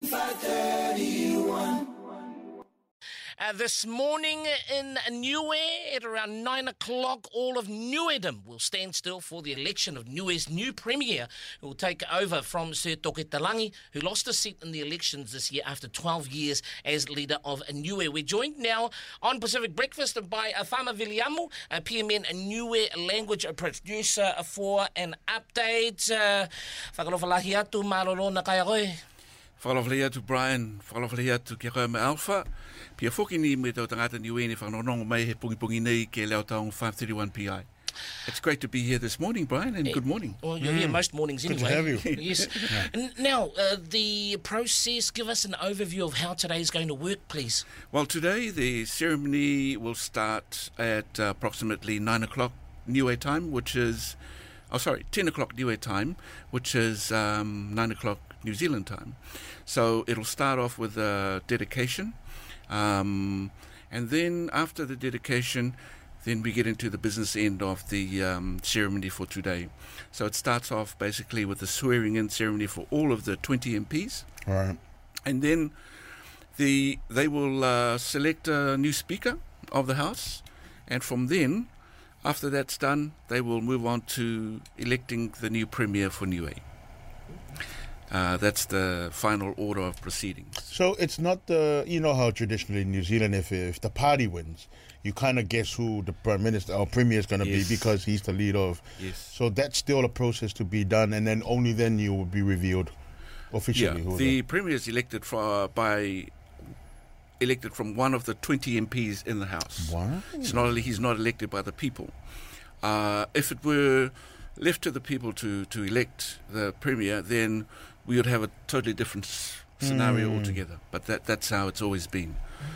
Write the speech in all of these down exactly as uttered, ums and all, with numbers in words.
five thirty-one. Uh, this morning in Niue at around nine o'clock, all of Nuedom will stand still for the election of Niue's new premier, who will take over from Sir Toke Talangi, who lost a seat in the elections this year after twelve years as leader of Niue. We're joined now on Pacific Breakfast by Afama Viliamu, a P M N Niue language producer, for an update. Whakalofalahi atu maroro na kaya koe. Whakalofalahi atu Brian, whakalofalahi atu kia koe me Alpha. Pia whoki ni me tau tangata Niue ni whanonongo mai he pungi pungi nei ke leo taong five thirty-one P I. It's great to be here this morning, Brian, and good morning. Well, you're mm. here most mornings anyway. Good to have you. Yes. Yeah. Now, uh, the process, give us an overview of how today is going to work, please. Well, today the ceremony will start at uh, approximately nine o'clock Niue time, which is, oh sorry, ten o'clock Niue time, which is um, nine o'clock New Zealand time. So it'll start off with a dedication. Um, and then after the dedication, then we get into the business end of the um, ceremony for today. So it starts off basically with the swearing-in ceremony for all of the twenty M Ps. All right. And then the they will uh, select a new speaker of the House. And from then, after that's done, they will move on to electing the new premier for Niue. Uh, that's the final order of proceedings. So it's not the, you know how traditionally in New Zealand, if if the party wins, you kind of guess who the prime minister or premier is going to Yes. be because he's the leader of. Yes. So that's still a process to be done, and then only then you will be revealed officially. Yeah, who the premier is elected for, by elected from one of the twenty M Ps in the House. Wow. It's not, he's not elected by the people. Uh, if it were left to the people to, to elect the premier, then we would have a totally different s- scenario Mm. altogether. But that that's how it's always been.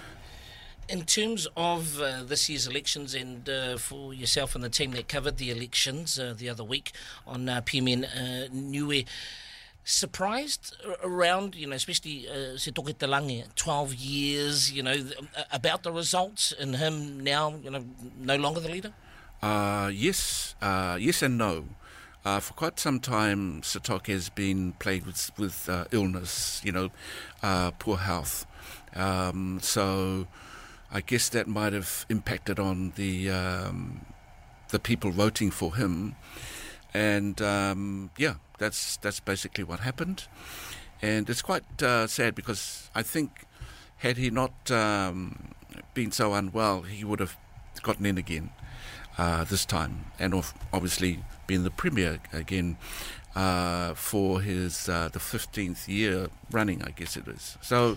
In terms of uh, this year's elections, and uh, for yourself and the team that covered the elections uh, the other week on uh, P M N uh, Niue, surprised ar- around, you know, especially uh, Se Toke Talangi, twelve years, you know, th- about the results, and him now, you know, no longer the leader? Uh, yes, uh, yes and no. Uh, for quite some time, Sitoke has been plagued with with uh, illness, you know, uh, poor health. Um, so I guess that might have impacted on the um, the people voting for him. And um, yeah, that's that's basically what happened. And it's quite uh, sad because I think had he not um, been so unwell, he would have gotten in again. Uh, this time, and of obviously being the premier again uh, for his uh, the fifteenth year running, I guess it is. So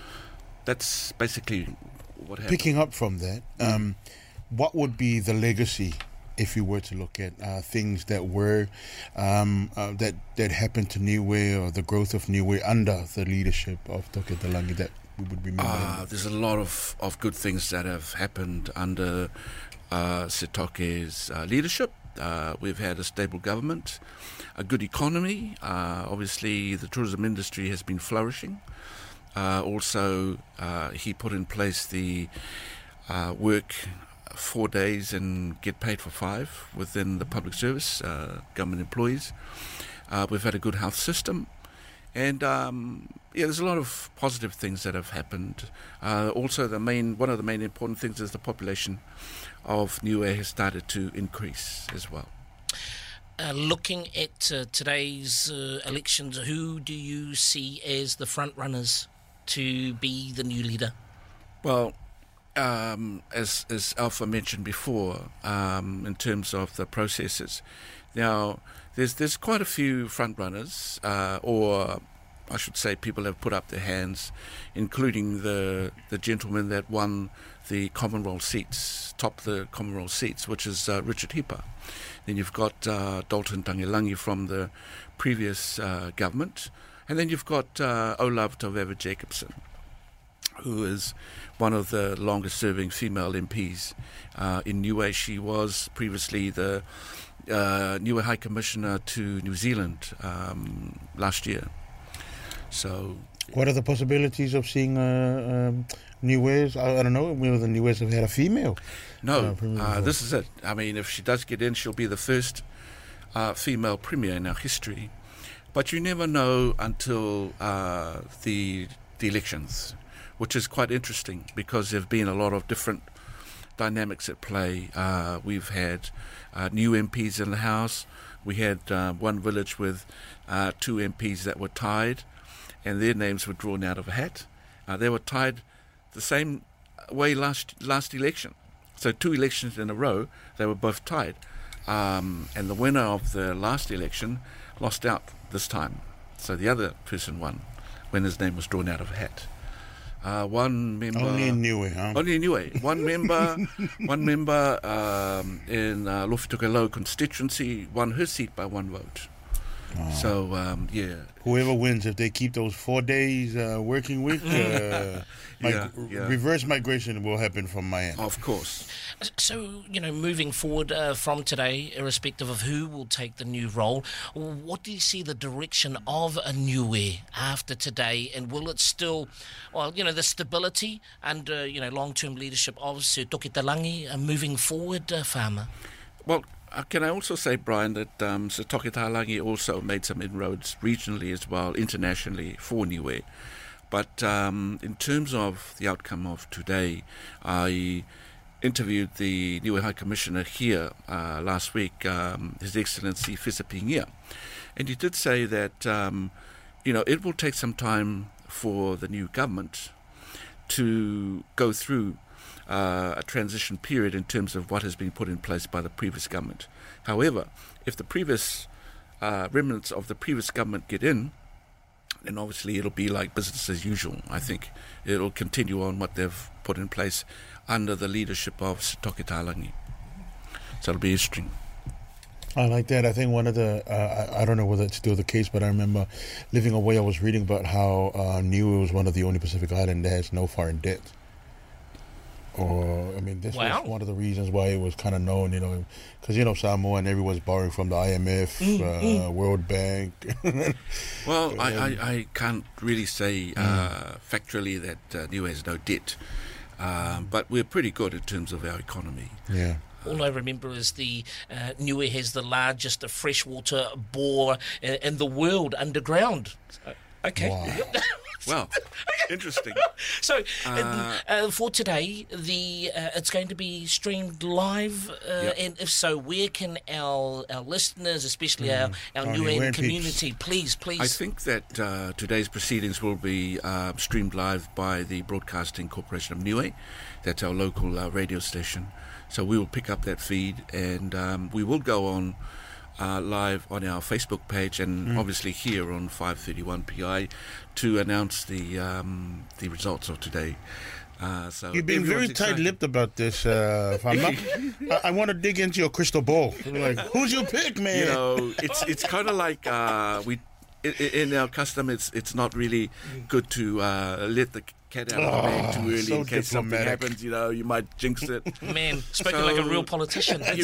that's basically what happened. Picking up from that, um, what would be the legacy if you were to look at uh, things that were um, uh, that that happened to Niue or the growth of Niue under the leadership of Toke Talangi that we would remember? Uh, there's a lot of, of good things that have happened under uh, Sitoke's uh, leadership. Uh, we've had a stable government, a good economy. Uh, obviously, the tourism industry has been flourishing. Uh, also, uh, he put in place the uh, work four days and get paid for five within the public service, uh, government employees. Uh, we've had a good health system. And um, yeah, there's a lot of positive things that have happened. Uh, also, the main one of the main important things is the population of Niue has started to increase as well. Uh, looking at uh, today's uh, elections, who do you see as the front runners to be the new leader? Well, um, as as Alpha mentioned before, um, in terms of the processes, now there's there's quite a few front runners, uh, or I should say, people have put up their hands, including the the gentleman that won the Commonwealth seats, topped the Commonwealth seats, which is uh, Richard Hipa. Then you've got uh, Dalton Tangilangi from the previous uh, government, and then you've got uh, Olav Toveva Jacobson, who is one of the longest-serving female M Ps uh, in Niue. She was previously the uh, Niue High Commissioner to New Zealand um, last year. So, what are the possibilities of seeing uh, um, Niue's? I, I don't know whether the Niue's have had a female. No, uh, premier uh, before. this is it. I mean, if she does get in, she'll be the first uh, female premier in our history. But you never know until uh, the the elections, which is quite interesting because there have been a lot of different dynamics at play. Uh, we've had uh, new M Ps in the House. We had uh, one village with uh, two M Ps that were tied, and their names were drawn out of a hat. Uh, they were tied the same way last last election. So two elections in a row, they were both tied. Um, and the winner of the last election lost out this time. So the other person won when his name was drawn out of a hat. Uh, one member... Only in Niue, huh? Only in Niue. One member one member um, in uh, Lofituka constituency won her seat by one vote. Oh. So, um, yeah. Whoever wins, if they keep those four days uh, working week, uh, mig- yeah, yeah. reverse migration will happen from my end. Of course. So, you know, moving forward uh, from today, irrespective of who will take the new role, what do you see the direction of a Niue after today? And will it still, well, you know, the stability and, uh, you know, long-term leadership of Sir Toki Talangi uh, moving forward, uh, Farmer? Well, Uh, can I also say, Brian, that um, Sir Toki Talangi also made some inroads regionally as well, internationally for Niue. But um, in terms of the outcome of today, I interviewed the Niue High Commissioner here uh, last week, um, His Excellency Fisa Pingia, and he did say that um, you know it will take some time for the new government to go through Uh, a transition period in terms of what has been put in place by the previous government. However, if the previous uh, remnants of the previous government get in, then obviously it'll be like business as usual. I think it'll continue on what they've put in place under the leadership of Sir Toki Talangi. So it'll be interesting. I like that. I think one of the, uh, I, I don't know whether it's still the case, but I remember living away, I was reading about how uh, Niue was one of the only Pacific Islands that has no foreign debt. Or, I mean, this wow. was one of the reasons why it was kind of known, you know, because, you know, Samoa and everyone's borrowing from the I M F, mm, uh, mm. World Bank. Well, I, I, I can't really say uh, mm. factually that uh, Niue has no debt, um, but we're pretty good in terms of our economy. Yeah. All I remember is the uh, Niue has the largest freshwater bore in, in the world underground. So, okay. Wow. Well, interesting. So, uh, uh, uh, for today, the uh, it's going to be streamed live, uh, yep. and if so, where can our our listeners, especially mm. our, our Niue community, peeps. please, please? I think that uh, today's proceedings will be uh, streamed live by the Broadcasting Corporation of Niue. That's our local uh, radio station. So we will pick up that feed, and um, we will go on Uh, live on our Facebook page and mm. obviously here on five thirty-one P I to announce the um, the results of today. Uh, so You've been very tight-lipped about this, uh, Fama. I, I want to dig into your crystal ball. Like, who's your pick, man? You know, it's it's kind of like uh, we in, in our custom. It's it's not really good to uh, let the cat out of the bag too early so in case something diplomatic. happens. You know, you might jinx it. Man, spoken So, like a real politician. You,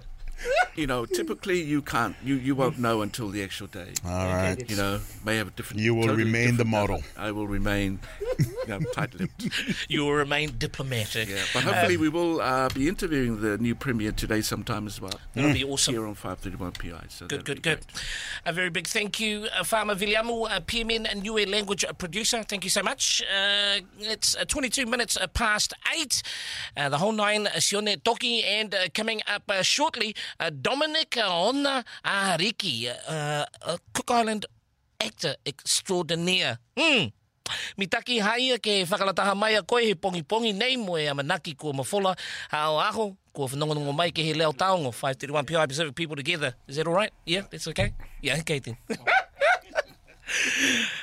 you know, typically you can't, you, you won't know until the actual day. All right. You know, may have a different. You will totally remain the model. I will remain you know, tight-lipped. You will remain diplomatic. Yeah, but hopefully um, we will uh, be interviewing the new Premier today sometime as well. That'll be awesome. Here on five thirty-one P I. So good, good, good. A very big thank you, uh, Farmer Viliamu, uh, P M N and Niue language producer. Thank you so much. Uh, it's uh, twenty-two minutes past eight. Uh, the whole nine, uh, Sione Toki, and uh, coming up uh, shortly, uh, Dominic Ona Ariki, uh, uh, Cook Island actor extraordinaire. Hmm. Mi taki haia ke whakalataha mai a koe he pongi-pongi nei mo e amanaki kua mawhola hao aho kua whanongonongo mai ke he leo taongo five thirty-one P I Pacific people together. Is that all right? Yeah, that's okay? Yeah, okay then.